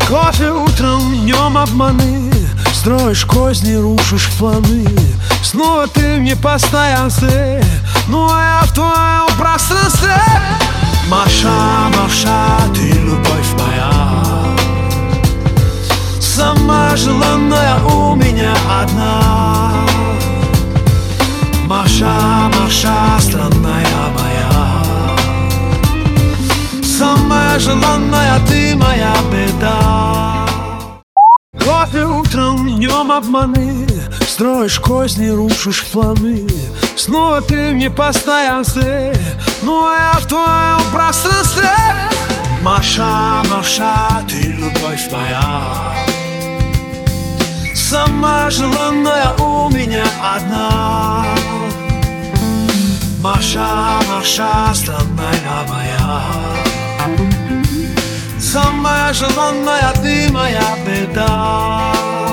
Кофе утром, днем обманы, строишь козни, рушишь планы. Снова ты мне постоянстве, ну а я в твоем пространстве. Маша, Маша, ты любовь моя, самая желанная у меня одна. Маша, Маша, странная моя, самая желанная ты моя беда. Кофе утром, днем обманы, строишь козни, рушишь планы. Снова ты мне постоянстве, ну а я в твоем пространстве. Маша, Маша, ты любовь моя, самая желанная у меня одна. Маша, Маша, странная моя, самая желанная ты моя беда.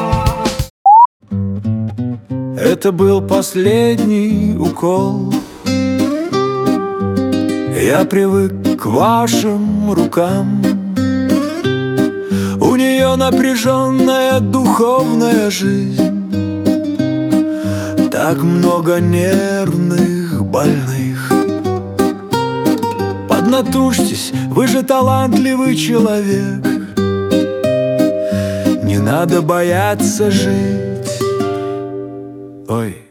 Это был последний укол. Я привык к вашим рукам. У нее напряженная духовная жизнь, так много нервных больных. Поднатужьтесь, вы же талантливый человек, не надо бояться жить. Ой.